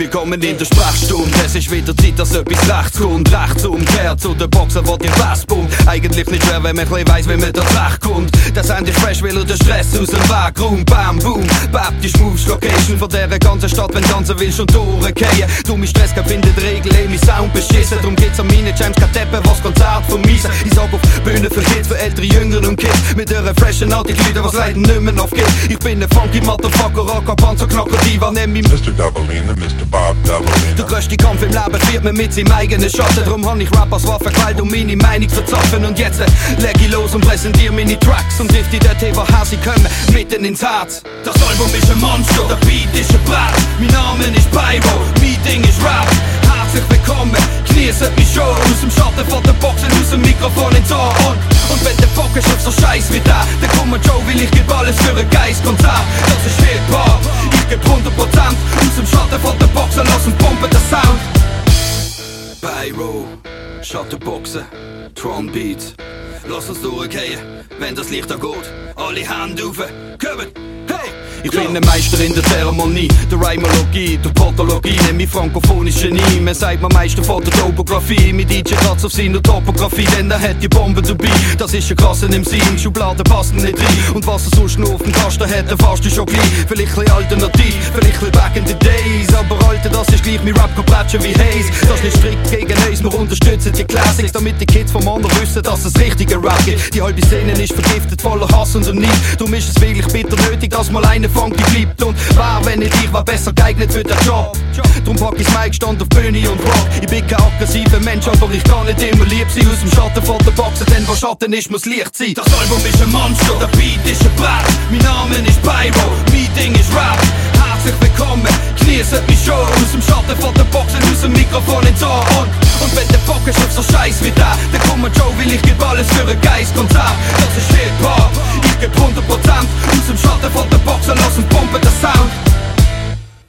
Willkommen in der Sprechstunde, es ist wieder Zeit, dass etwas rechts kommt. Rechts umkehrt zu den Boxen, wo die Bass pumpt. Eigentlich nicht schwer, wenn man ein bisschen weiss, wie man da zurechtkommt. Der Sound ist fresh, weil er den Stress aus dem Weg räumt. Bam, boom, baptisch Moves, Location von dieser ganzen Stadt, wenn tanzen willst und durchgehen. Dumme Stress, kein findet Regel, mein Sound beschissen. Drum geht's an meine James, kein Teppe, was Konzert vermiesen. Ich sag auf Bühne für Kids, für ältere, Jüngere und Kids. Mit einer freshen Attitüde, was leider nicht mehr aufgeht. Ich bin ein funky Motherfucker, Rocker, Panzerknacker, Diva, nenn mich Mr. Doubleina, Mr. Bob Doubleina. Der größte Kampf im Leben führt man mit seinem eigenen Schatten. Drum hab ich Rap als Waffe gewählt, um meine Meinung zu zapfen. Und jetzt leg ich los und präsentiere meine Tracks. Und trifft die dort, woher sie kommen, mitten ins Herz. Das Album ist ein Monster, der Beat ist ein Brett. Mein Name ist Pyro, mein Ding ist Rap. Herzlich willkommen, genießt mich schon. Aus dem Schatten von der Boxen, aus dem Mikrofon ins Ohr. Und wenn der Bock ist auf so Scheiß wie der, dann komm mal Joe, weil ich geb alles für ein Geistkonzert. Das ist Hip-Hop, ich geb 100%. Aus dem Schatten von der Boxen, lass uns pumpen den Sound. Pyro, Schattenboxen, Drum Beats. Lass uns durchgehen, wenn das Licht angeht. Alle Hände rauf, kommen, hey! Ich bin ein Meister in der Zeremonie, der Rhymologie, der Pathologie, nenn mich frankophones Genie. Man sagt mir Meister von der Topografie, mit DJ Kratz auf seiner Topografie, denn er hat die Bombe dabei. Das ist ein krasser MC, Schubladen passen nicht rein. Und was er sonst noch auf dem Kasten hat, erfasst du schon gleich. Vielleicht ein alternativ, vielleicht ein back in the days. Aber Alter, das ist gleich, mein Rap kann plätschen wie Haze. Das ist nicht strikt gegen uns, wir unterstützen die Classics, damit die Kids vom anderen wissen, dass es richtige Rap gibt. Die halbe Szene ist vergiftet, voller Hass und Neid. Darum ist es wirklich bitter nötig, dass mal einer funky bleibt. Und wer, wenn nicht ich, war besser geeignet für den Job. Drum pack ich's Mic, stand auf Bühne und Rock. Ich bin kein aggressiver Mensch, aber ich kann nicht immer lieb sein. Aus dem Schatten von der Boxen, denn wo Schatten ist, muss Licht sein. Das Album ist ein Monster, der Beat ist ein Brett. Mein Name ist Pyro, mein Ding ist Rap. Herzlich willkommen, genießt mich schon. Aus dem Schatten von der Boxen, aus dem Mikrofon ins Ohr. Und wenn der Bock ist auf so Scheiß wie der, dann komm mal Joe, weil ich geb alles für ein Geistkonzert. Das